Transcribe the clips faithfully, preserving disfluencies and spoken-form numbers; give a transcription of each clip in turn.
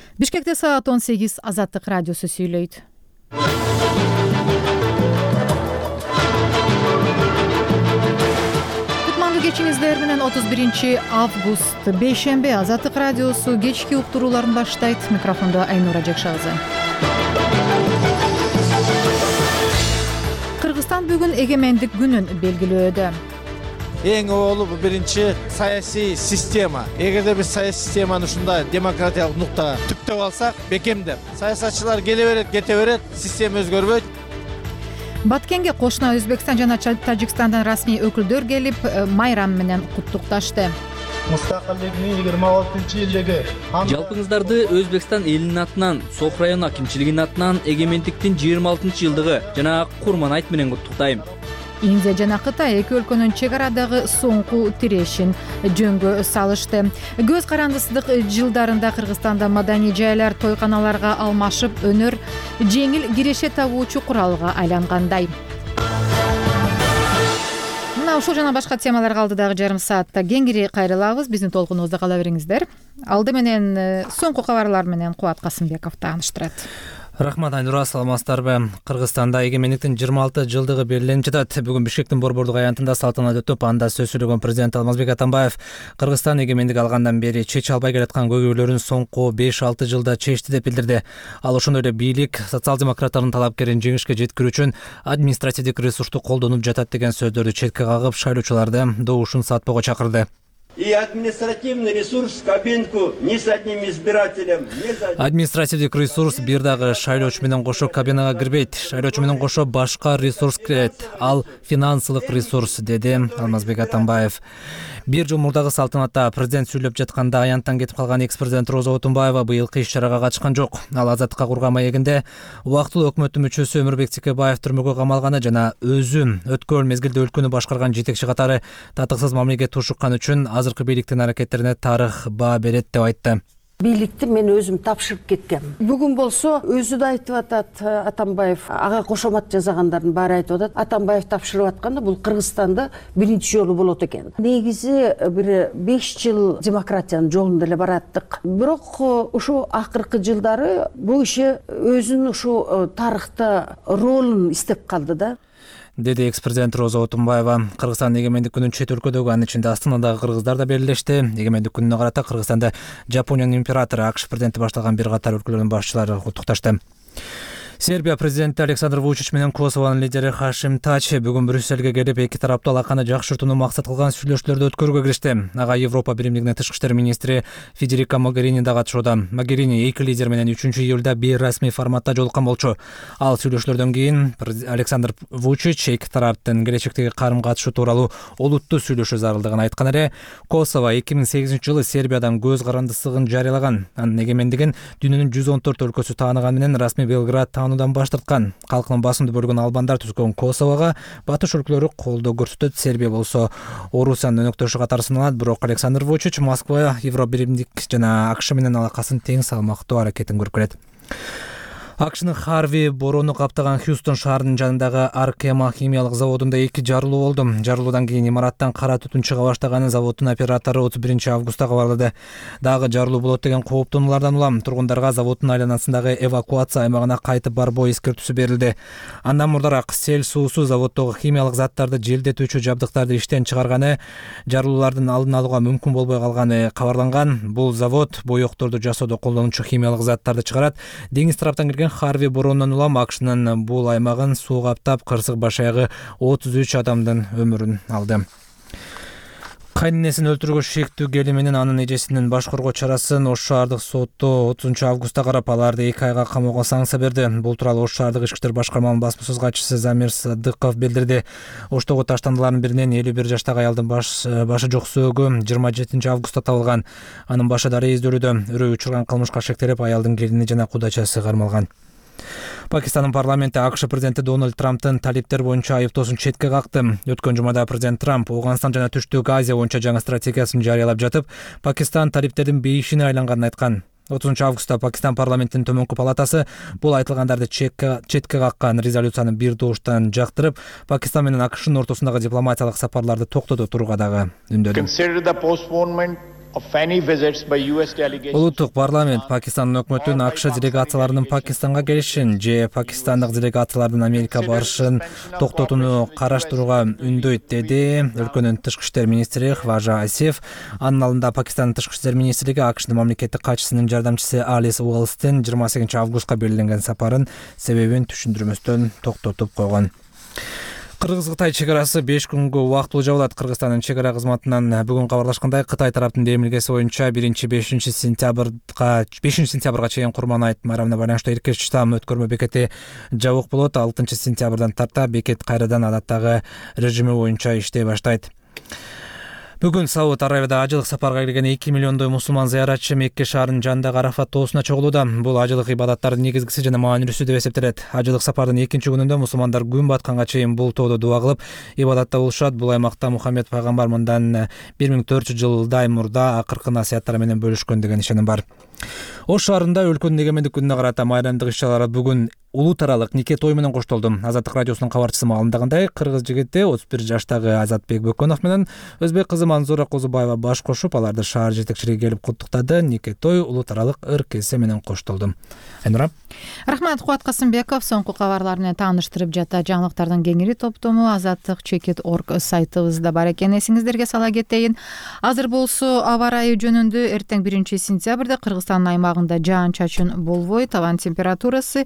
Бишкекте саат он сегиз Азаттык радиосу сүйлөйт. Кутмандуу кечиңиздер менен отуз биринчи август бейшембе Азаттык радиосу кечки уктурууларын баштайт. Микрофондо Айнура Жекшазы. Кыргызстан бүгүн эгемендик күнүн белгилөөдө. Эң оолу биринчи саясий система. Эгерде биз саясий системаны ушундай демократиялык нуктага түптөп алсак, бекемдеп, саясатчылар келе берет, кете берет, система өзгөрбөйт. Баткенге кошуна Өзбекстан жана Тажикстандан расмий өкүлдөр келип, майрам менен куттукташты. Мустакылдыктын жыйырма алтынчы жылдыгы. Жалпыңыздарды Өзбекстан элинин атынан, Сок район акимчилигинин атынан эгемендиктин жыйырма алтынчы жылдыгы жана Курман айт менен куттуктайм. Индия жана Кытай эки өлкөнүн чек арадагы соңку тирешин жөнгө салышты. Көз карандысыздык жылдарында Кыргызстанда маданий жайлар тойканаларга алмашып, өнөр жеңил киреше табуучу куралга айлангандай. Мына ушул жана башка темаларга алдыдагы жарым саатта кеңири кайрылабыз. Биздин толкунубузда кала бериңиздер. Алды менен соңку кабарлар менен Кубат Касымбеков тааныштырат. Рахмат, Айнура, саламатсыздарбы? Кыргызстанда эгемендиктин жыйырма алты жылдыгы белгиленип жатат. Бүгүн Бишкектин борбордук аянтында салтанат өтүп, анда сөз сүйлөгөн президент Алмазбек Атамбаев Кыргызстан эгемендик алгандан бери чече албай келаткан көйгөйлөрүн соңку беш алты жылда чечти деп билдирди. Ал ошондой эле бийлик социал-демократтардын талапкерин жеңишке жеткирүү үчүн административдик ресурсту колдонуп жатат деген сөздөрдү четке кагып, шайлоочуларды добушун сатпоого чакырды. И административный ресурс кабинку ни с одним избирателем, ни за одним. Административдик ресурс бир дагы шайлоочу менен кошо кабинага кирбейт. Шайлоочу менен кошо башка ресурс кирет. Ал финансылык ресурс, деди Алмазбек Атамбаев. Бир жыл мурдагы салтанатта президент сүйлөп жатканда аянттан кетип калган экс-президент Роза Отунбаева быйылкы иш-чарага катышкан жок. Ал азаттыкка курган маегинде убактылуу өкмөттүн мүчөсү Өмүрбек Текебаев түрмөгө камалганы жана өзү өткөн мезгилде өлкөнү башкарган жетекчи катары татыксыз мамилеге тушуккан үчүн азыркы бийликтин аракеттерине тарых баа берет деп айтты. Бийликти мен өзүм тапшырып кеткем. Бүгүн болсо өзү да айтып атат, Атамбаев ага кошомат жасагандардын баары айтып атат. Атамбаев тапшырып атканда бул Кыргызстанда биринчи жолу болот экен. Негизи бир беш жыл демократиянын жолунда эле бараттык. Бирок ушу акыркы жылдары бул иши өзүнүн ушу тарыхта ролун издеп калды да. Деди экс-президент Роза Отунбаева. Кыргызстан эгемендик күнүн чет өлкөдөгү, анын ичинде Астанадагы кыргыздар да белгилешти. Эгемендик күнүнө карата Кыргызстанда Жапониянын императору, АКШ президенти башталган бир катар өлкөлөрдүн башчылары куттукташты. Сербия президенти Александр Вучич менен Косованын лидери Хашим Тач бүгүн Брюссельге келип, эки тараптуу алаканы жакшыртууну максат кылган сүйлөшүүлөрдү өткөрүүгө киришти. Ага Европа биримдигинин тышкы иштер министри Федерика Могерини да катышууда. Могерини эки лидер менен үчүнчү июлда бейрасмий форматта жолуккан болчу. Ал сүйлөшүүлөрдөн кийин Александр Вучич эки тараптын келечектеги карым катышы тууралуу олуттуу сүйлөшүү зарылдыгын айткан эле. Косово эки миң сегизинчи жылы Сербиядан көз карандысыздыгын жарыялаган. Анын эгемендигин дүйнөнүн жүз он төрт өлкөсү тааныган менен расмий Белград таануудан баш тарткан. Калкынын басымдуу бөлүгүн албандар түзгөн Косового батыш өлкөлөрү колдоо көрсөтөт. Сербия болсо Орусиянын өнөктөшү катары саналат. Бирок Александр Вучич Москва Европа биримдик жана АКШ менен алакасын тең салмактуу аракетин көрүп келет. АКШнын Харви бороону каптаган Хьюстон шаарынын жанындагы Аркема химиялык заводунда эки жарылуу болду. Жарылуудан кийин имараттан кара түтүн чыга баштаганын заводдун оператору отуз биринчи августта кабарлады. Дагы жарылуу болот деген кооптонуулардан улам тургундарга заводдун айланасындагы эвакуация аймагына кайтып барбоо эскертүүсү берилди. Андан мурдараак сел суусу заводдогу химиялык заттарды желдетүүчү жабдыктарды иштен чыгарганы жарылуулардын алдын алууга мүмкүн болбой калганы кабарланган. Бул завод боекторду жасоодо колдонуучу химиялык заттарды чыгарат. Деңиз тараптан кирген Харви бороонунан улам АКШнын бул аймагын суу каптап, кырсык баш аягы отуз үч адамдын өмүрүн алды. Кайненесин өлтүрүүгө шектүү кели менен анын эжесинин баш коргоо чарасын Ош шаардык соту отузунчу августта карап, аларды эки айга камоого санкция берди. Бул тууралуу Ош шаардык ички иштер башкарманын басма сөз катчысы Замир Садыков билдирди. Оштогу таштандылардын биринен элүү бир жаштагы аялдын баш башы жок сөөгү жыйырма жетинчи августта табылган. Анын башы дарыя издөрүдө. Үрөө учурган кылмышка шектелип, аялдын келини жана кудачасы кармалган. Пакистандын парламенти АКШ президенти Дональд Трамптын талиптер боюнча айыптоосун четке какты. Өткөн жумада президент Трамп Афганистан жана Түштүк Азия боюнча жаңы стратегиясын жарыялап жатып, Пакистан талиптердин бейишине айланганын айткан. отузунчу августта Пакистан парламентинин төмөнкү палатасы бул айтылгандарды четке каккан резолюцияны бир добуштан жактырып, Пакистан менен АКШнын ортосундагы дипломатиялык сапарларды токтото турууга дагы үндөдү. Улуттук парламент Пакистандын өкмөтүн АКШ делегацияларынын Пакистанга келишин же пакистандык делегациялардын Америка барышын токтотууну караштырууга үндөйт, деди өлкөнүн тышкы иштер министри Хважа Асиф. Анын алдында Пакистандын тышкы иштер министрлиги АКШдын мамлекеттик катчысынын жардамчысы Алис Уолстин жыйырма сегизинчи августка белгиленген сапарын себебин түшүндүрмөстөн токтотуп койгон. Кыргыз-Кытай чек арасы беш күнгө убактылуу жабылат. Кыргызстандын чек ара кызматынан бүгүн кабарлашкандай, Кытай тараптын демилгеси боюнча биринчи-бешинчи сентябрга бешинчи сентябрга чейин Курман айт майрамына байланыштуу эркек штам өткөрмө бекети жабык болот. алтынчы сентябрдан тарта бекет кайрадан адаттагы режими боюнча иштей баштайт. Бүгүн Сауд Арабияда ажылык сапарга келген эки миллиондой мусулман зыяратчы Мекке шаарынын жанындагы Арафат тоосуна чогулууда. Бул ажылык ибадаттардын негизгиси жана маанилүүсү деп эсептелет. Ажылык сапардын экинчи күнүндө мусулмандар күн батканга чейин бул тоодо дуба кылып, ибадатта болушат. Бул аймакта Мухаммед пайгамбар мындан бир миң төрт жүз жылдай мурда акыркы насыяттары менен бөлүшкөн деген ишеним бар. Ош шаарында өлкөнүн эгемендик күнүнө карата майрамдык иш-чаралар бүгүн улут аралык нике той менен коштолду. Азаттык радиосунун кабарчысы маалымдагандай, кыргыз жигити отуз бир жаштагы Азатбек Бөкөнов менен өзбек кызы Манзура Козубаева баш кошуп, аларды шаар жетекчилиги келип куттуктады. Нике той улут аралык ыркесе менен коштолду. Айнура. Рахмат, Кубат Касымбеков соңку кабарлар менен тааныштырып жатты. Жаңылыктардын кеңири топтому азаттык чекит точка орг сайтыбызда бар экен. Эсиңиздерге сала кетейин. Азыр болсо аба ырайы жөнүндө эртең биринчи сентябрда Кыргызстандын аймагында жаан-чачын болбойт. Табан температурасы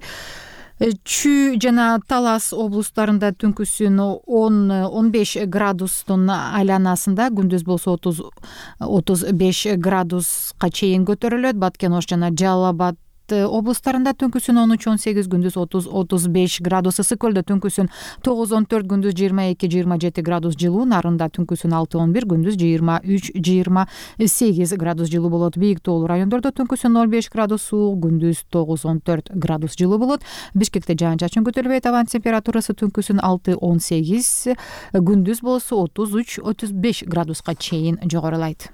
Чүй жана Талас облустарында түнкүсүн он он беш градустун айланасында, күндүз болсо отуз отуз беш градуска чейин көтөрүлөт. Баткен Ош жана Жалал Абад облустарында түнкүсүн он үч он сегиз, күндүз отуз отуз беш градус. Ысык көлдө түнкүсүн тогуз он төрт, күндүз жыйырма эки жыйырма жети градус жылуу. Нарында түнкүсүн алты он бир, күндүз жыйырма үч жыйырма сегиз градус жылуу болот. Бийик тоолуу райондордо түнкүсүн ноль беш градус суук, күндүз тогуз он төрт градус жылуу болот. Бишкекте жаан-чачын көтөрүлбөйт. Табан температурасы түнкүсүн алты он сегиз, күндүз болсо отуз үч отуз беш градуска чейин жогорулайт.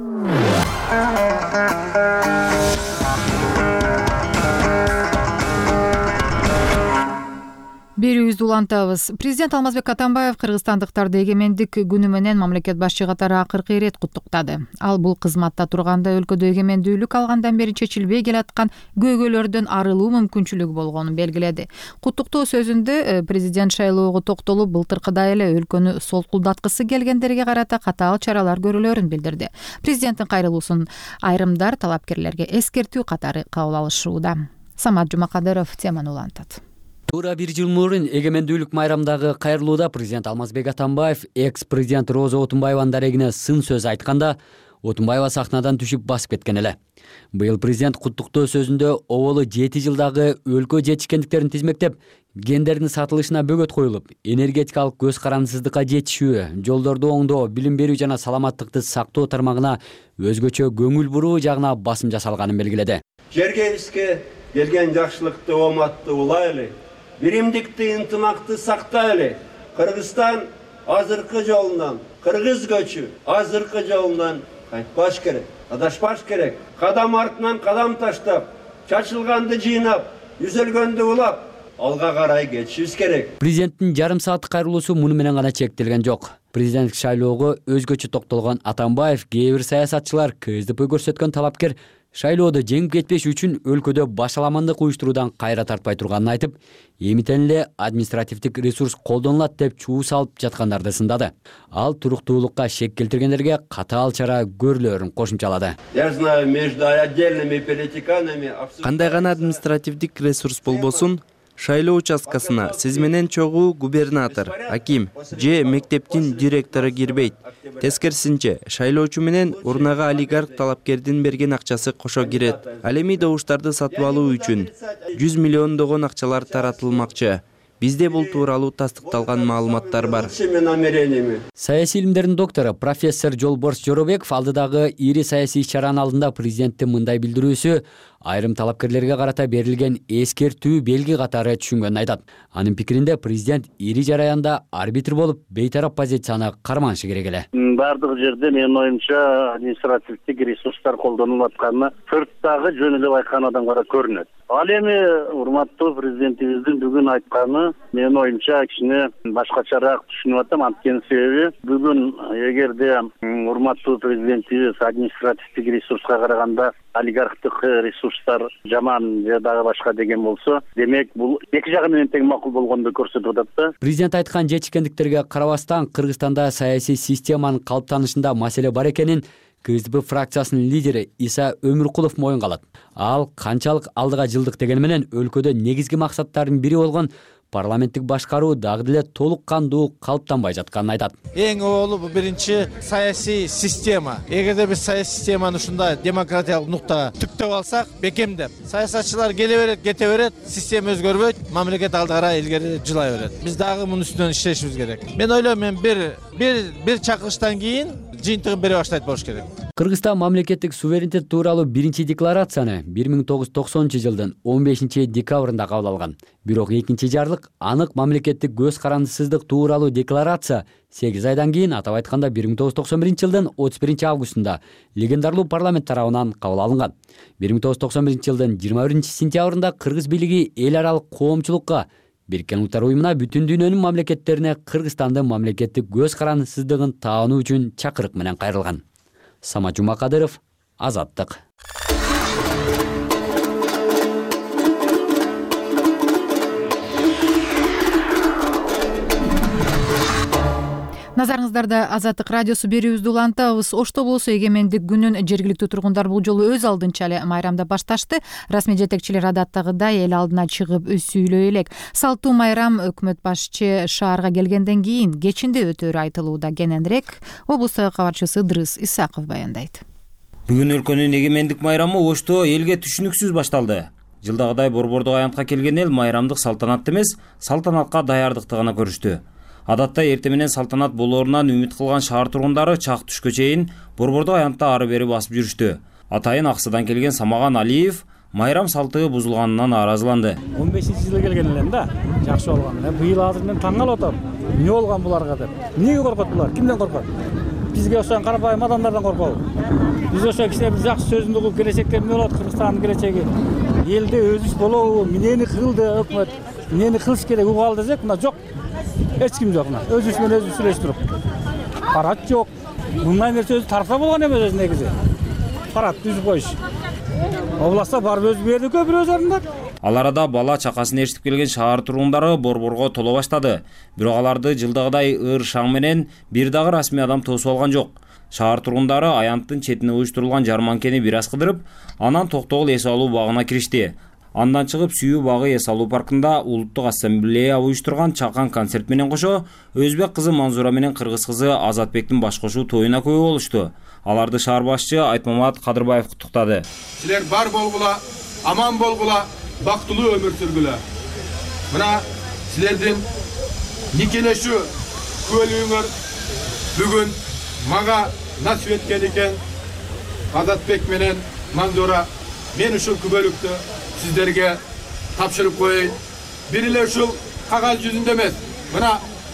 Берүүбүздү улантабыз. Президент Алмазбек Атамбаев кыргызстандыктарды эгемендик күнү менен мамлекет башчы катары акыркы ирет куттуктады. Ал бул кызматта турганда өлкөдө эгемендүүлүк алгандан бери чечилбей келаткан көйгөйлөрдөн арылуу мүмкүнчүлүгү болгонун белгиледи. Куттуктоо сөзүндө президент шайлоого токтолуп, былтыркыдай эле өлкөнү солкулдаткысы келгендерге карата катаал чаралар көрүлөрүн билдирди. Президенттин кайрылуусун айрымдар талапкерлерге эскертүү катары кабыл алышууда. Самат Жумакадыров теманы улантат. Туура бир жыл мурун эгемендүүлүк майрамдагы кайрылууда президент Алмазбек Атамбаев экс-президент Роза Отунбаеванын дарегине сын сөз айтканда, Отунбаева сахнадан түшүп басып кеткен эле. Быйыл президент куттуктоо сөзүндө оболу жети жылдагы өлкө жетишкендиктерин тизмектеп, гендердин сатылышына бөгөт коюлуп, энергетикалык көз карандысыздыкка жетишүү, жолдорду оңдоо, билим берүү жана саламаттыкты сактоо тармагына өзгөчө көңүл буруу жагына басым жасалганын белгиледи. Жергебизге келген жакшылыкты, ооматты улайлы, биримдикти, ынтымакты сактайлы. Кыргызстан азыркы жолунан, кыргыз көчү азыркы жолунан кайтпаш керек, адашпаш керек. Кадам артынан кадам таштап, чачылганды жыйнап, үзөлгөндү улап, алга карай кетишибиз керек. Президенттин жарым сааттык кайрылуусу муну менен гана чектелген жок. Президенттик шайлоого өзгөчө токтолгон Атамбаев кээ бир саясатчылар КСДП көрсөткөн талапкер шайлоодо жеңип кетпеш үчүн өлкөдө башаламандык уюштуруудан кайра тартпай турганын айтып, эмитен эле административдик ресурс колдонулат деп чуу салып жаткандарды сындады. Ал туруктуулукка шек келтиргендерге катаал чара көрүлөрүн кошумчалады. Я знаю, между отдельными политиканами кандай гана административдик ресурс болбосун, шайлоо участкасына сиз менен чогуу губернатор, аким же мектептин директору кирбейт. Тескерисинче, шайлоочу менен урнага олигарх талапкердин берген акчасы кошо кирет. Ал эми добуштарды сатып алуу үчүн жүз миллиондогон акчалар таратылмакчы. Бизде бул тууралуу тастыкталган маалыматтар бар. Саясий илимдердин доктору профессор Жолборс Жоробеков алдыдагы ири саясий иш-чаранын алдында президенттин мындай билдирүүсү айрым талапкерлерге карата берилген эскертүү белги катары түшүнгөнүн айтат. Анын пикиринде президент ири жараянда арбитр болуп, бейтарап позицияны карманышы керек эле. Бардык жерде менин оюмча административдик ресурстар колдонулуп атканы сырттагы жөн эле байкаган адамга көрүнөт. Ал эми урматтуу президентибиздин бүгүн айтканы менин оюмча кичине башкачараак түшүнүп атам. Анткени себеби бүгүн эгерде урматтуу президентибиз административдик ресурска караганда олигархтык ресурстар жаман же дагы башка деген болсо, демек бул эки жагы менен тең макул болгондой көрсөтүп атат да. Президент айткан жетишкендиктерге карабастан Кыргызстанда саясий системанын калыптанышында маселе бар экенин КСДП фракциясынын лидери Иса Өмүркулов моюнга алат. Ал канчалык алдыга жылдык дегени менен өлкөдө негизги максаттардын бири болгон парламенттик башкаруу дагы деле толук кандуу калыптанбай жатканын айтат. Эң оболу бул биринчи саясий система. Эгерде биз саясий системаны ушундай демократиялык нуктага тиктеп алсак, бекемдеп, саясатчылар келе берет, кете берет, система өзгөрбөйт, мамлекет алды карай илгери жылай берет. Биз дагы мунун үстүнөн иштешибиз керек. Мен ойлойм, мен бир бир бир чакырыштан кийин жыйынтыгын бере баштайт болуш керек. Кыргызстан мамлекеттик суверенитет тууралуу биринчи декларацияны бир миң тогуз жүз токсонунчу жылдын он бешинчи декабрында кабыл алган. Бирок экинчи жарлык анык мамлекеттик көз карандысыздык тууралуу декларация сегиз айдан кийин, атап айтканда бир миң тогуз жүз токсон биринчи жылдын отуз биринчи августунда легендарлуу парламент тарабынан кабыл алынган. бир миң тогуз жүз токсон биринчи жылдын жыйырма биринчи сентябрында кыргыз бийлиги эл аралык коомчулукка Бириккен Улуттар уюмуна бүтүн дүйнөнүн мамлекеттерине Кыргызстандын мамлекеттик көз карандысыздыгын таануу үчүн чакырык менен кайрылган. Самат Жумакадыров, Азаттык. Назарыңыздарда Азаттык радиосу берүүбүздү улантабыз. Ошто болсо эгемендик күнүн жергиликтүү тургундар бул жолу өз алдынча эле майрамда башташты. Расмий жетекчилер адаттагыдай эл алдына чыгып сүйлөй элек. Салттуу майрам өкмөт башчы шаарга келгенден кийин кечинде өтөөрү айтылууда. Кененирээк облустук кабарчысы Дрыс Исаков баяндайт. Бүгүн өлкөнүн эгемендик майрамы Ошто элге түшүнүксүз башталды. Жылдагыдай борбордук аянтка келген эл майрамдык салтанатты эмес, салтанатка даярдыкты гана көрүштү. Адатта эрте менен салтанат болоорунан үмүт кылган шаар тургундары чак түшкө чейин борбордук аянтта ары бери басып жүрүштү. Атайын Аксыдан келген Самаган Алиев майрам салты бузулганынан нааразыланды. он бешинчи жылы келген элем да, жакшы болгон. Быйыл азыр мен таң калып атам. Эмне болгон буларга деп? Эмнеге коркот булар? Кимден коркот? Бизге ошон карапайым адамдардан коркобу? Биз ошо кичине бир жакшы сөзүн угуп келечекте эмне болот Кыргызстандын келечеги? Элде өзүш болобу? Эмнени кылды өкмөт? Эмнени кылыш керек угуп ал десек, мына жок. Эч ким жок мына. Өзүбүз менен өзүбүз сүйлөшүп туруп. Парат жок. Мындай нерсе өзү тарса болгон эмес өзү негизи. Парат түзүп коюш. Областта барып өзү берди көбүрөөк жарымдар. Ал арада бала чакасын ээрчитип келген шаар тургундары борборго толо баштады. Бирок аларды жылдагыдай ыр шаң менен бир дагы расмий адам тосуп алган жок. Шаар тургундары аянттын четине уюштурулган жарманкени бир аз кыдырып, анан Токтогул эс алуу багына киришти. Андан чыгып Сүйүү багы эс алуу паркында улуттук ассамблея уюштурган чакан концерт менен кошо өзбек кызы Манзура менен кыргыз кызы Азатбектин баш кошуу тоюна күбө болушту. Аларды шаар башчы Айтмамат Кадырбаев куттуктады. Силер бар болгула, аман болгула, бактылуу өмүр сүргүлө. Мына силердин никелешүү күбөлүгүңөр бүгүн мага насип эткен экен. Азатбек менен Манзура, мен ушул күбөлүктү сиздерге тапшырып коеюн. Бир эле ушул кагаз жүзүндө эмес, мына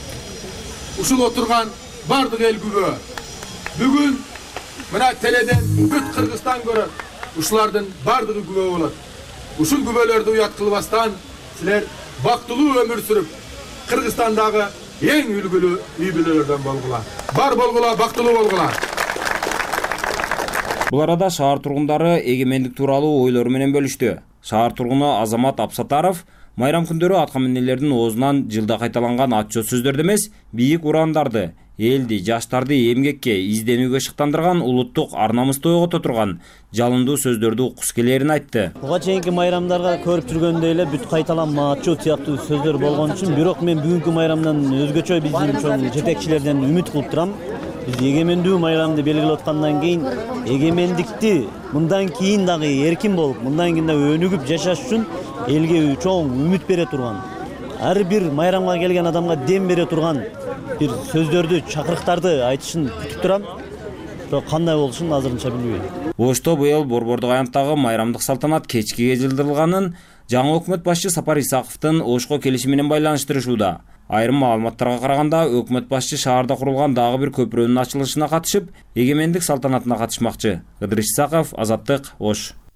ушул отурган бардык эл күбө. Бүгүн мына теледен бүт Кыргызстан көрөт. Ушулардын бардыгы күбө болот. Ушул күбөлөрдү уят кылбастан силер бактылуу өмүр сүрүп, Кыргызстандагы эң үлгүлүү үй бүлөлөрдөн болгула. Бар болгула, бактылуу болгула. Бул арада шаар тургундары эгемендик тууралуу ойлору менен бөлүштү. Шаар тургуну Азамат Апсатаров майрам күндөрү аткаминерлердин оозунан жылда кайталанган атчот сөздөрдү эмес, бийик урандарды, элди, жаштарды эмгекке, изденүүгө шыктандырган улуттук ар намысты ойгото турган жалындуу сөздөрдү уккус келерин айтты. Буга чейинки майрамдарга көрүп жүргөндөй эле бүт кайталанма, атчот сыяктуу сөздөр болгон үчүн, бирок мен бүгүнкү майрамдан өзгөчө биздин чоң жетекчилерден үмүт кылып турам. Биз эгемендүү майрамды белгилеп аткандан кийин эгемендикти мындан кийин дагы эркин болуп, мындан кийин дагы өнүгүп жашаш үчүн элге чоң үмүт бере турган, ар бир майрамга келген адамга дем бере турган бир сөздөрдү, чакырыктарды айтышын күтүп турам. Бирок кандай болушун азырынча билбейм. Ошто быйыл борбордук аянттагы майрамдык салтанат кечкиге жылдырылганын жаңы өкмөт башчы Сапар Исаковдун Ошко келиши менен байланыштырышууда. Айрым маалыматтарга караганда, өкмөт башчы шаарда курулган дагы бир көпүрөнүн ачылышына катышып, эгемендик салтанатына катышмакчы. Ыдырыс Исаков, Азаттык, Ош.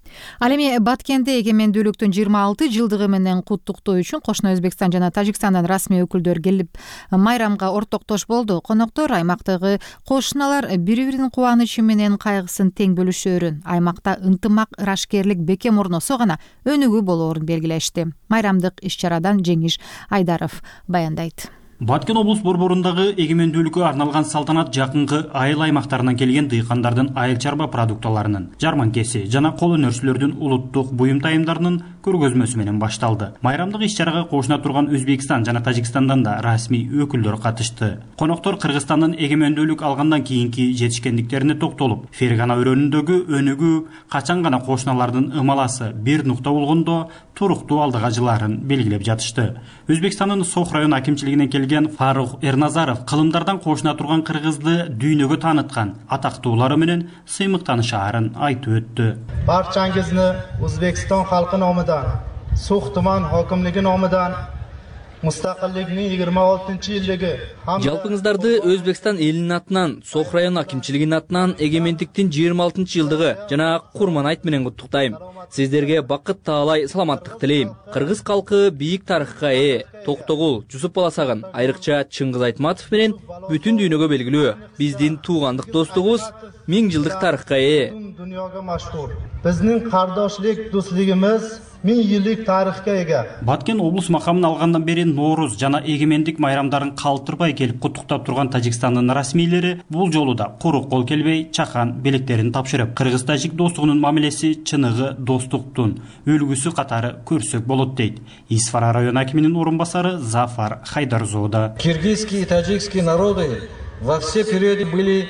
Ал эми Баткенде эгемендүүлүктүн жыйырма алты жылдыгы менен куттуктоо үчүн кошуна Өзбекстан жана Тажикстандан расмий өкүлдөр келип майрамга ортоктош болду. Коноктор аймактагы кошуналар бири-биринин кубанычы менен кайгысын тең бөлүшөөрүн, аймакта ынтымак, ырашкерлик бекем орносо гана өнүгүү болоорун белгилешти. Майрамдык иш-чарадан Жеңиш Айдаров баяндайт. Баткен облус борборундагы эгемендүүлүккө арналган салтанат жакынкы айыл аймактарынан келген дыйкандардын айыл чарба продукцияларынын, жарманкеси жана кол өнөрчүлөрдүн улуттук буюм тайымдарынын көргөзмөсү менен башталды. Майрамдык иш-чарага кошуна турган Өзбекстан жана Тажикстандан да расмий өкүлдөр катышты. Коноктор Кыргызстандын эгемендүүлүк алгандан кийинки жетишкендиктерине токтолуп, Фергана өрөөнүндөгү өнүгүү, качан гана кошуналардын ымаласы бир нукта болгондо туруктуу алдыга жылаарын белгилеп жатышты. Өзбекстандын Сох район акимчилигинен келген Фарух Эрназаров кылымдардан кошуна турган кыргызды дүйнөгө тааныткан атактуулары менен сыймыктанышаарын айтып өттү. Barchangizни O'zbekiston xalqi nomidan, So'x tuman hokimligi nomidan Mustaqillikning yigirma oltinchi yilligi жалпыңыздарды Өзбекстан элинин атынан, Сох район акимчилигинин атынан эгемендиктин жыйырма алтынчы жылдыгы жана Курман айт менен куттуктайм. Сиздерге бакыт таалай саламаттык тилейм. Кыргыз калкы бийик тарыхка ээ. Токтогул, Жусуп Баласагын, айрыкча Чыңгыз Айтматов менен бүтүн дүйнөгө белгилүү. Биздин туугандык достугубуз миң жылдык тарыхка ээ. Dunyoga mashhur. Bizning qardoshlik do'stligimiz ming yillik tarixga ega. Баткен облус макамын алгандан бери Нооруз жана эгемендик майрамдарын калтырбай келип куттуктап турган Тажикстандын расмийлери бул жолу да куру кол келбей чакан белектерин тапшырып, кыргыз-тажик достугунун мамилеси чыныгы достуктун үлгүсү катары көрсөк болот дейт. Исфара район акиминин орун басары Зафар Хайдарзода. Киргизские и таджикские народы во все периоды были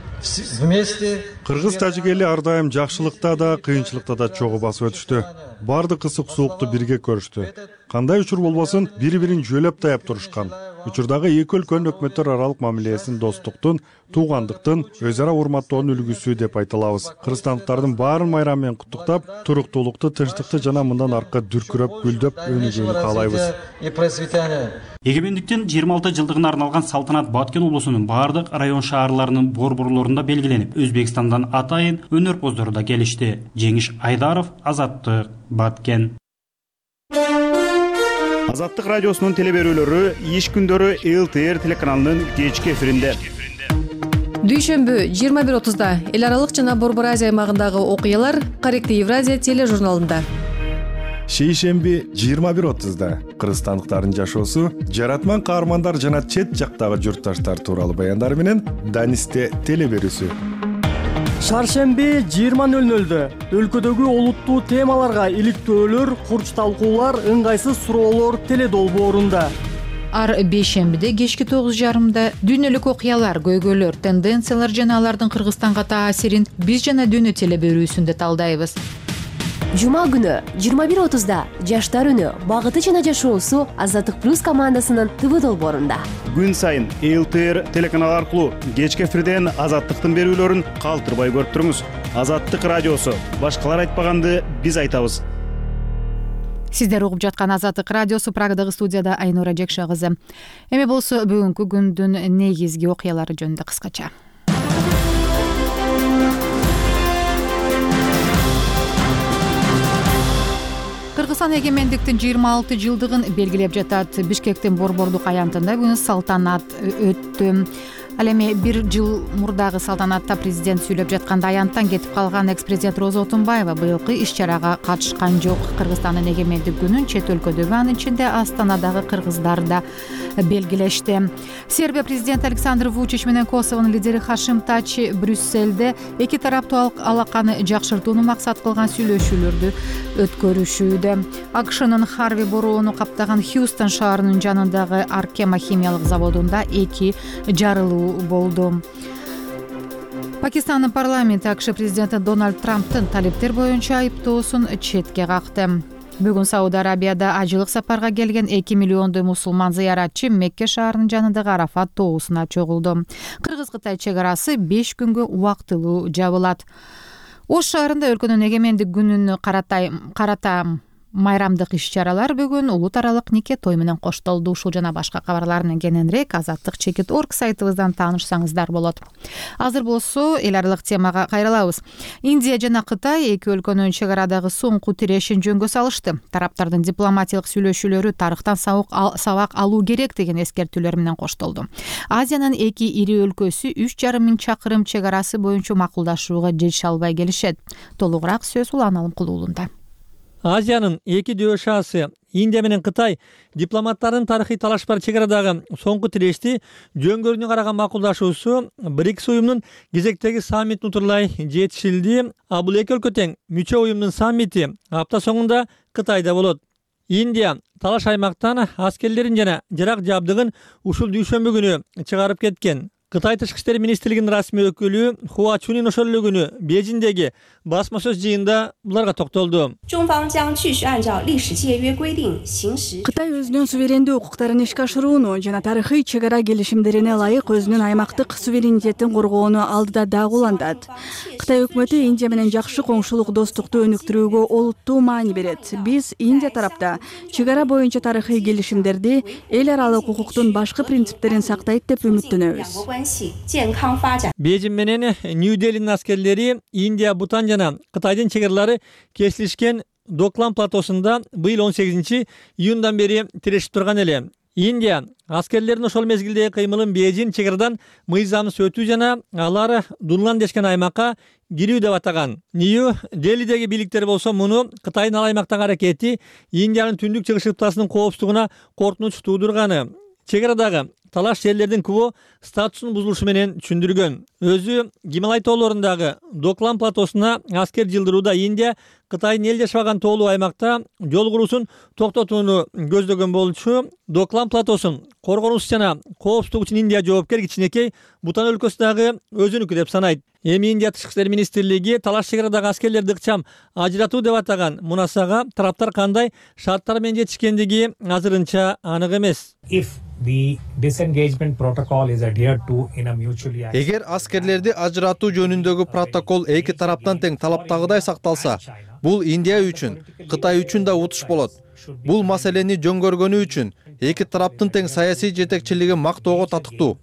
вместе. Кыргыз тажик эли ар дайым жакшылыкта да, кыйынчылыкта да чогуу басып өтүштү. Бардык ысык суукту бирге көрүштү. Кандай учур болбосун, бири-бирин жөлөп таяп турушкан. Учурдагы эки өлкөнүн өкмөттөр аралык мамилесин достуктун, туугандыктын, өз ара урматтоонун үлгүсү деп айта алабыз. Кыргызстандыктардын баарын майрам менен куттуктап, туруктуулукту, тынчтыкты жана мындан аркы дүркүрөп, гүлдөп өнүгүүнү каалайбыз. Эгемендиктин жыйырма алты жылдыгына арналган салтанат Баткен облусунун бардык район шаарларынын борборлорунда белгиленип, Өзбекстандан атайын өнөрпоздору да келишти. Жеңиш Айдаров, Азаттык, Баткен. Азаттык радиосунун телеберүүлөрү иш күндөрү эл тэ эр телеканалынын кечки эфиринде. Дүйшөмбү жыйырма бир отузда эл аралык жана Борбор Азия аймагындагы окуялар Корректив Евразия тележурналында. Шейшемби жыйырма бир отузда кыргызстандыктардын жашоосу, жаратман каармандар жана чет жактагы журтташтар тууралуу баяндар менен Данисте телеберүүсү. Шаршемби жыйырма нөл нөлдө өлкөдөгү олуттуу темаларга иликтөөлөр, курч талкуулар, ыңгайсыз суроолор теледолбоорунда. Ар бейшембиде кечки тогуз жарымда дүйнөлүк окуялар, көйгөйлөр, тенденциялар жана алардын Кыргызстанга таасирин биз жана дүйнө телеберүүсүндө талдайбыз. Жума күнү жыйырма бир отузда жаштар үнү, багыты жана жашоосу Азаттык плюс командасынын тэ вэ долбоорунда. Күн сайын эл тэ эр телеканалы аркылуу кечки эфирден Азаттыктын берүүлөрүн калтырбай көрүп туруңуз. Азаттык радиосу, башкалар айтпаганды биз айтабыз. Сиздер угуп жаткан Азаттык радиосу, Прагадагы студияда Айнура Жекша кызы. Эми болсо бүгүнкү күндүн негизги окуялары жөнүндө кыскача. Кыргызстан эгемендиктин жыйырма алты жылдыгын белгилеп жатат. Бишкектин борбордук аянтында бүгүн салтанат өттү. Ал эми бир жыл мурдагы салтанатта президент сүйлөп жатканда аянттан кетип калган экс-президент Роза Отунбаева быйылкы иш-чарага катышкан жок. Кыргызстандын эгемендик күнүн чет өлкөдөгү, анын ичинде Астанадагы кыргыздар да белгилешти. Сербия президенти Александр Вучич менен Косовонун лидери Хашим Тачи Брюсселде эки тараптуу алаканы жакшыртууну максат кылган сүйлөшүүлөрдү өткөрүшүүдө. а ка шнын Харви бороону каптаган Хьюстон шаарынын жанындагы Аркема химиялык заводунда эки жарылуу болду. Пакистандын парламенти а ка ш президенти Дональд Трамптын талептер боюнча айыптоосун четке какты. Бүгүн Сауд Арабияда ажылык сапарга келген эки миллиондой мусулман зыяратчы Мекке шаарынын жанындагы Арафат тоосуна чогулду. Кыргыз-Кытай чек арасы беш күнгө убактылуу жабылат. Ош шаарында өлкөнүн эгемендик күнүнө карата Майрамдык иш-чаралар бүгүн улут аралык нике той менен коштолду. Ушул жана башка кабарларны кененирээк азаттык чекит точка орг сайтыбыздан таанышсаңыздар болот. Азыр болсо эл аралык темага кайрылабыз. Индия жана Кытай эки өлкөнүн чек арадагы соңку тирешин жөнгө салышты. Тараптардын дипломатиялык сүйлөшүүлөрү тарыхтан сабак алуу керек деген эскертүүлөр менен коштолду. Азиянын эки ири өлкөсү үч жарым миң чакырым чек арасы боюнча макулдашууга жетише албай келишет. Толугураак сөз Улан Алымкулуулунда. Азиянын эки дөбө шаасы Индия менен Кытай дипломаттардын тарыхый талаш бар чек арадагы соңку тирешти жөнгөрүнө караган макулдашуусу БРИКС уюмунун кезектеги саммитин утурлай жетишилди. А бул эки өлкө тең мүчө уюмдун саммити апта соңунда Кытайда болот. Индия талаш аймактан аскерлерин жана жарак жабдыгын ушул дүйшөмбү күнү чыгарып кеткен. Кытай тышкы иштер министрлигинин расмий өкүлү Хуа Чунин ошол эле күнү Бейжиңдеги басма сөз жыйында буларга токтолду. Кытай өзүнүн суверендүү укуктарын ишке ашырууну жана тарыхый чек ара келишимдерине ылайык өзүнүн аймактык суверенитетин коргоону алдыда дагы улантат. Кытай өкмөтү Индия менен жакшы коңшулук достукту өнүктүрүүгө олуттуу маани берет. Биз Индия тарапта чек ара боюнча тарыхый келишимдерди, эл аралык укуктун башкы принциптерин сактайт деп үмүттөнөбүз. Бейжиң менен Нью-Делинин аскерлери Индия, Бутан жана Кытайдын чек аралары кесилишкен Доклам платосунда быйыл он сегизинчи июндан бери тирешип турган эле. Индия аскерлердин ошол мезгилдеги кыймылын Бейжиң чек арадан мыйзамсыз өтүү жана алар Дунлан дешкен аймакка кирүү деп атаган. Нью-Делидеги бийликтер болсо муну Кытайдын ал аймактагы аракети Индиянын түндүк чыгыш ыктасынын коопсуздугуна коркунуч туудурганы. Чек арадагы талаш жерлердин күбө статусунун бузулушу менен түшүндүргөн. Өзү Гималай тоолорундагы Доклам платосуна аскер жылдырууда Индия Кытайдын эл жашабаган тоолуу аймакта жол куруусун токтотууну көздөгөн болчу. Доклам платосун коргонуш жана коопсуздук үчүн Индия жоопкер, кичинекей Бутан өлкөсү дагы өзүнүкү деп санайт. Эми Индия тышкы иштер министрлиги талаш чек арадагы аскерлерди ыкчам ажыратуу деп атаган мунасага тараптар кандай шарттар менен жетишкендиги азырынча анык эмес. Эгер аскерлерди ажыратуу жөнүндөгү протокол эки тараптан тең талаптагыдай сакталса, бул Индия үчүн, Кытай үчүн да утуш болот. Бул маселени жөнгөргөнү үчүн эки тараптын тең саясий жетекчилиги мактоого татыктуу.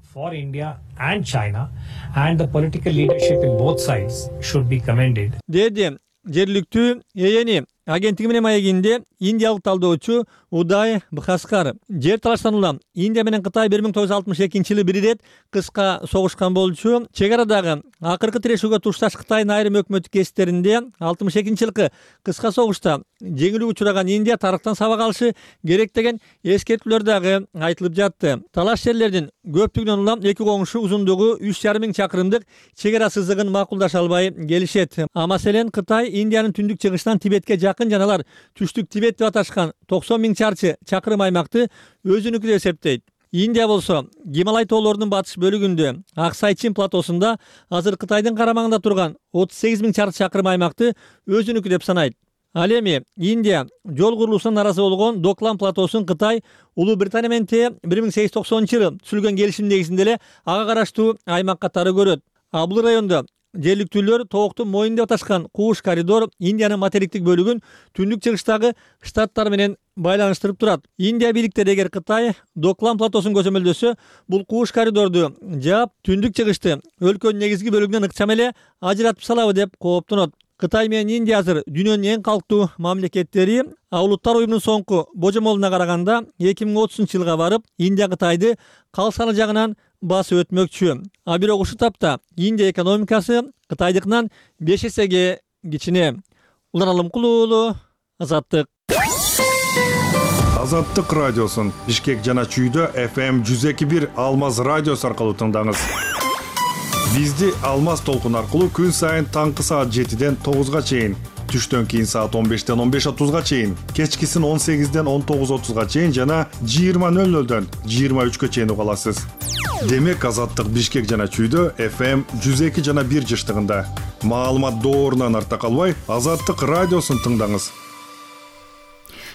Деди жергиликтүү Эени агенттиги менен маегинде индиялык талдоочу Удай Бхаскар. Жер талаштануулар Индия менен Кытай бир миң тогуз жүз алтымыш экинчи жылы бир ирет кыска согушкан болчу. Чек арадагы акыркы тирешүүгө тушташ Кытайдын айрым өкмөттүк кесиптеринде алтымыш экинчи жылкы кыска согушта жеңилүүгө учураган Индия тарыхтан сабак алышы керек деген эскертүүлөр дагы айтылып жатты. Талаш жерлердин көптүгүнөн улам эки коңшу узундугу үч жарым миң чакырымдык чек ара сызыгын макулдаша албай келишет. А маселен Кытай Индиянын түндүк чыгышынан Тибетке жакын жаналар түштүк Тибет деп аташкан токсон миң чарчы чакырым аймакты өзүнүкү деп эсептейт. Индия болсо Гималай тоолорунун батыш бөлүгүндө Аксайчин платосунда азыр Кытайдын карамагында турган отуз сегиз миң чарчы чакырым аймакты өзүнүкү деп санайт. Ал эми Индия жол курулуусуна наразы болгон Доклам платосун Кытай Улуу Британия менен те бир миң сегиз жүз токсонунчу жылы түзүлгөн келишим негизинде эле ага караштуу аймак катары көрөт. А бул райондо жергиликтүүлөр Тоокто моюн деп аташкан кууш коридор Индиянын материктик бөлүгүн түндүк чыгыштагы штаттар менен байланыштырып турат. Индия бийликтери эгер Кытай Доклам платосун көзөмөлдөсө, бул кууш коридорду жаап, түндүк чыгышты өлкөнүн негизги бөлүгүнөн ыкчам эле ажыратып салабы деп кооптонот. Кытай менен Индия азыр дүйнөнүн эң калктуу мамлекеттери. А улуттар уюмунун соңку божомолуна караганда эки миң отузунчу жылга барып, Индия Кытайды кал саны жагынан басып өтмөкчү. А бирок ушул тапта Индия экономикасы Кытайдыкынан беш эсеге кичине. Улан Алымкулуулу, Азаттык. Азаттык радиосун Бишкек жана Чүйдө эф эм жүз эки бир Алмаз радиосу аркылуу тыңдаңыз. Бизди Алмаз толкун аркылуу күн сайын таңкы саат жетиден тогузга чейин, түштөн кийин саат он бештен он беш отузга чейин, кечкисин он сегизден он тогуз отузга чейин жана жыйырма нөл нөлдөн жыйырма үчкө чейин уга аласыз. Демек Азаттык Бишкек жана Чүйдө эф эм жүз эки жана бир жыштыгында. Маалымат доорунан арта калбай, Азаттык радиосун тыңдаңыз.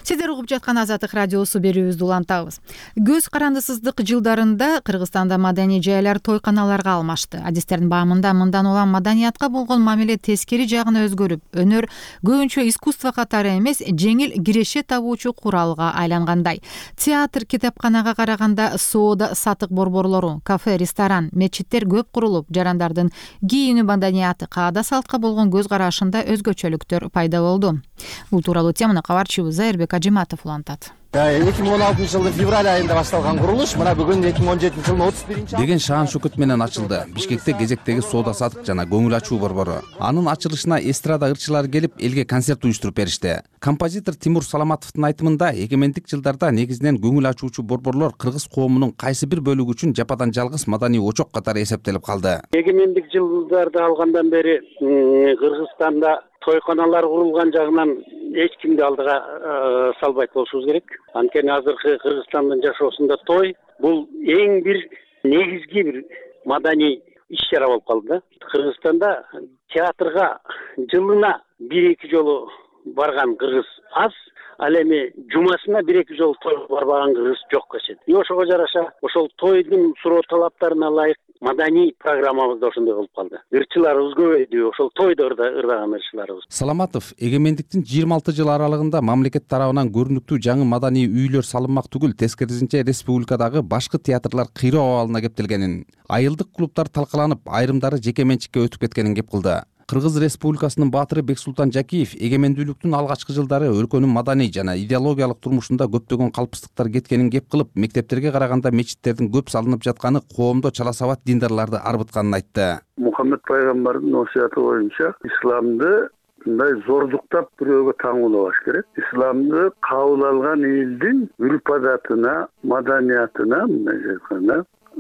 Сиздер угуп жаткан Азаттык радиосу берүүбүздү улантабыз. Көз карандысыздык жылдарында Кыргызстанда маданий жайлар тойканаларга алмашты. Адистердин баамында мындан улам маданиятка болгон мамиле тескери жагына өзгөрүп, өнөр көбүнчө искусство катары эмес, жеңил киреше табуучу куралга айлангандай. Театр, китепканага караганда соода сатык борборлору, кафе, ресторан, мечиттер көп курулуп, жарандардын кийинүү маданияты, каада салтка болгон көз карашында өзгөчөлүктөр пайда болду. Бул тууралуу теманы кабарчыбыз Зайырбек Ажиматов улантат. эки миң он алтынчы жылдын февраль айында башталган курулуш мына бүгүн эки миң он жетинчи жылдын отуз биринчи деген шаан шөкөт менен ачылды. Бишкекте кезектеги соода сатык жана көңүл ачуу борбору. Анын ачылышына эстрада ырчылары келип, элге концерт уюштуруп беришти. Композитор Тимур Саламатовдун айтымында, эгемендик жылдарда негизинен көңүл ачуучу борборлор кыргыз коомунун кайсы бир бөлүгү үчүн жападан жалгыз маданий очок катары эсептелип калды. Эгемендик жылдарды алгандан бери Кыргызстанда тойканалар курулган жагынан эч кимди алдыга салбайт болушубуз керек. Анткени азыркы Кыргызстандын жашоосунда той бул эң бир негизги бир маданий иш-чара болуп калды да. Кыргызстанда театрга жылына бир эки жолу барган кыргыз аз, ал эми жумасына бир эки жолу тойго барбаган кыргыз жок экен. И ошого жараша ошол тойдун суроо талаптарына ылайык маданий программабыз да ошондой болуп калды. Ырчыларыбыз көбөйдү, ошол тойдо ырдаган ырчыларыбыз. Саламатов эгемендиктин жыйырма алты жыл аралыгында мамлекет тарабынан көрүнүктүү жаңы маданий үйлөр салынмак түгүл, тескерисинче республикадагы башкы театрлар кыйроо абалына кептелгенин, айылдык клубдар талкаланып, айрымдары жеке менчикке өтүп кеткенин кеп кылды. Кыргыз Республикасынын баатыры Бексултан Жакиев эгемендүүлүктүн алгачкы жылдары өлкөнүн маданий жана идеологиялык турмушунда көптөгөн калпыстыктар кеткенин кеп кылып, мектептерге караганда мечиттердин көп салынып жатканы коомдо чала сабат диндарларды арбытканын айтты. Мухаммед пайгамбардын осуяты боюнча исламды мындай зордуктап бирөөгө таңуулабаш керек. Исламды кабыл алган элдин үрп-адатына, маданиятына, мындай айтканда,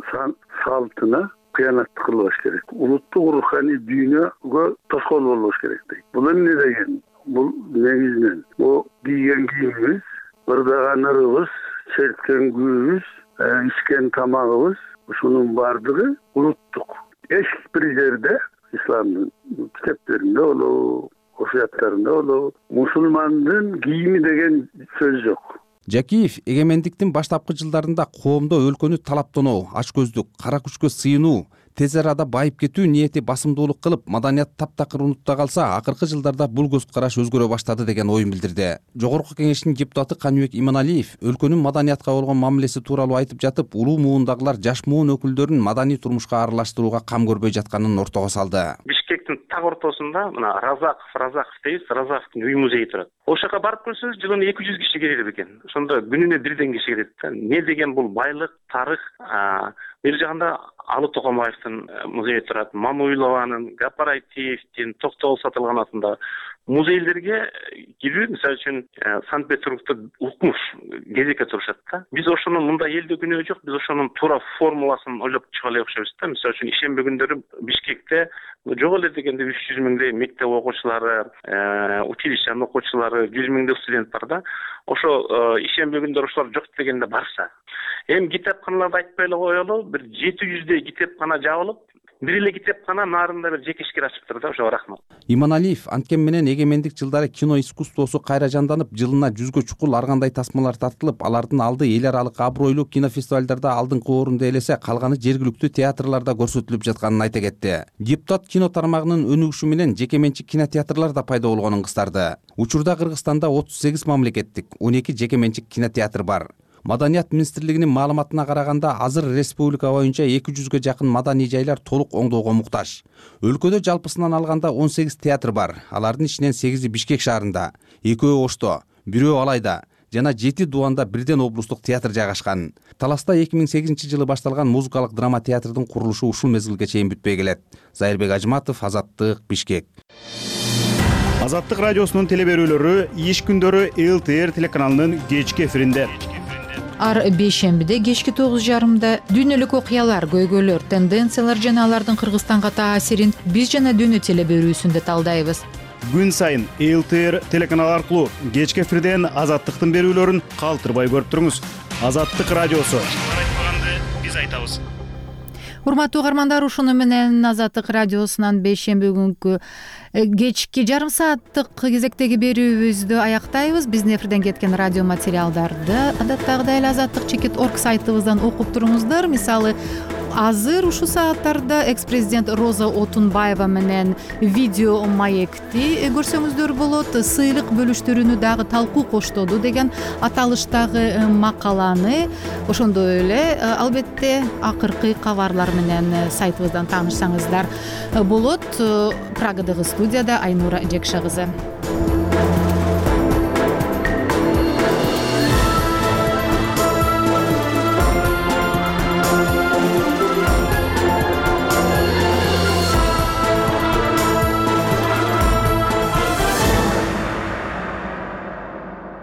салтына кыянатты кылбаш керек. Улуттук руханий дүйнөгө тоскоол болбош керек дейт. Бул эмне деген? Бул негизинен бул кийген кийимибиз, ырдаган ырыбыз, черткен күүбүз, ичкен тамагыбыз, ушунун баардыгы улуттук. Эч бир жерде исламдын китептеринде болобу, осуяттарында болобу, мусулмандын кийими деген сөз жок. Жакиев эгемендиктин баштапкы жылдарында коомдо өлкөнү талаптонуу, ачкөздүк, кара күчкө сыйынуу, тез арада байып кетүү ниети басымдуулук кылып, маданият таптакыр унутта калса, акыркы жылдарда бул көз караш өзгөрө баштады деген оюн билдирди. Жогорку кеңештин депутаты Каныбек Иманалиев өлкөнүн маданиятка болгон мамилеси тууралуу айтып жатып, улуу муундагылар жаш муун өкүлдөрүн маданий турмушка аралаштырууга кам көрбөй жатканын ортого салды. Бишкектин так ортосунда мына Разаков, Разаков дейбиз, Разаковдун үй музейи турат. Ошол жака барып көрсөңүз, жылына эки жүз киши келет экен. Ошондо күнүнө бирден киши келет да. Не деген бул байлык, тарых, бир жагында Алы Токомаевдин музейи турат, Мамуйлованын, Гапарайтиевдин, Токтогул Сатылгановдун музейлерге кирүү, мисалы үчүн Санкт-Петербургда укмуш кезекке турушат да. Биз ошонун мындай элде күнөө жок, биз ошонун туура формуласын ойлоп чыга элек окшойбуз да. Мисалы үчүн ишемби күндөрү Бишкекте жок эле дегенде үч жүз миңдей мектеп окуучулары, училищенин окуучулары, жүз миңдей студент бар да. Ошо ишемби күндөрү ошолор жок дегенде барса. Эми китепканаларды айтпай эле коелу, бир жети жүздөй китепкана жабылып, бир эле китепкана нарында бир жеке ишкер ачыптыр да, ошого рахмат. Иманалиев анткени менен эгемендик жылдары кино искусствосу кайра жанданып, жылына жүзгө чукул ар кандай тасмалар тартылып, алардын алды эл аралык абройлуу кинофестивалдарда алдыңкы орунду ээлесе, калганы жергиликтүү театрларда көрсөтүлүп жатканын айта кетти. Депутат кино тармагынын өнүгүшү менен жеке менчик кинотеатрлар да пайда болгонун кыстарды. Учурда Кыргызстанда отуз сегиз мамлекеттик, он эки жеке менчик кинотеатр бар. Маданият министрлигинин маалыматына караганда, азыр республика боюнча эки жүзгө жакын маданий жайлар толук оңдоого муктаж. Өлкөдө жалпысынан алганда он сегиз театр бар. Алардын ичинен сегизи Бишкек шаарында, экөө Ошто, бирөө Алайда жана жети Дубанда бирден облустук театр жайгашкан. Таласта эки миң сегизинчи жылы башталган музыкалык драма театрдын курулушу ушул мезгилге чейин бүтпөй келет. Зайырбек Ажиматов, Азаттык, Бишкек. Азаттык радиосунун телеберүүлөрү иш күндөрү эл тэ эр телеканалынын кечки эфиринде. Ар бейшембиде кечки тогуз жарымда дүйнөлүк окуялар, көйгөйлөр, тенденциялар жана алардын Кыргызстанга таасирин биз жана дүйнө телеберүүсүндө талдайбыз. Күн сайын эл тэ эр телеканалы аркылуу кечки эфирден Азаттыктын берүүлөрүн калтырбай көрүп туруңуз. Азаттык радиосу. Айтпаганды биз айтабыз. Урматтуу угармандар, ушуну менен Азаттык радиосунан бейшемби күнкү кечки жарым сааттык кезектеги берүүбүздү аяктайбыз. Биздин эфирден кеткен радио материалдарды адаттагыдай эле азаттык чекит орг сайтыбыздан окуп туруңуздар. Мисалы азыр ушул сааттарда экс-президент Роза Отунбаева менен видео маекти көрсөңүздөр болот. Сыйлык бөлүштүрүүнү дагы талкуу коштоду деген аталыштагы макаланы, ошондой эле албетте акыркы кабарлар менен сайтыбыздан таанышсаңыздар болот. Прагадагы студияда Айнура Жекша кызы.